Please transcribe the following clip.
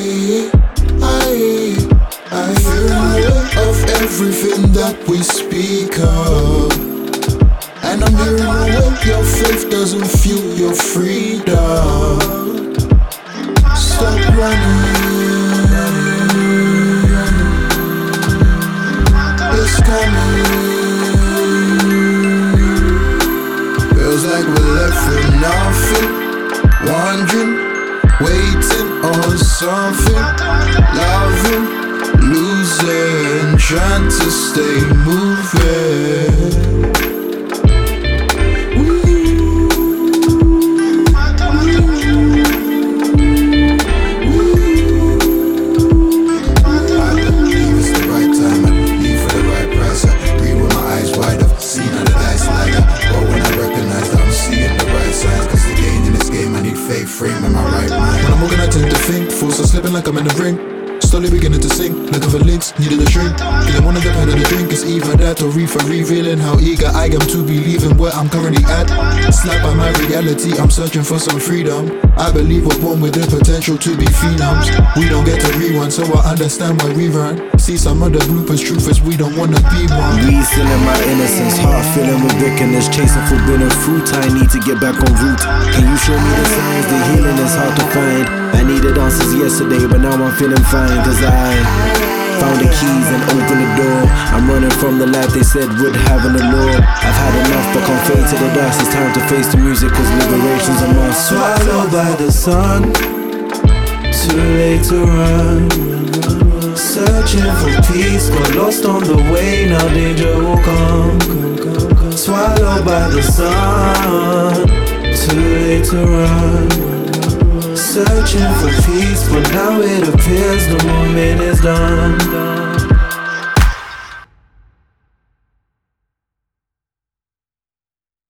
I feel the weight of everything that we speak of. And I'm hearing the weight your faith doesn't fuel your freedom. Stop running, it's coming. Feels like we're left with nothing, wondering, waiting on something, loving, losing, trying to stay moving. Frame in my right mind. When I'm walking, I tend to think. Force are slipping like I'm in the ring. Slowly beginning to sink, looking for links, needed a shrink. Feeling one of the pen of the drink, it's either that or reefer. Revealing how eager I am to be leaving where I'm currently at. Slapped by my reality, I'm searching for some freedom. I believe we're born with the potential to be phenoms. We don't get to rewind, so I understand why we run. See some of the bloopers, truth is we don't wanna be one. Resealing my innocence, heart filling with bitterness, chasing forbidden fruit. I need to get back on route. Can you show me the signs? The healing is hard to find. I needed answers yesterday, but now I'm feeling fine. Cause I found the keys and opened the door. I'm running from the life they said would have an allure. I've had enough but can't fade to the dust. It's time to face the music cause liberation's a must. Swallowed by the sun, too late to run. Searching for peace, got lost on the way, now danger will come. Swallowed by the sun, too late to run. Searching for peace, but now it appears the moment is done.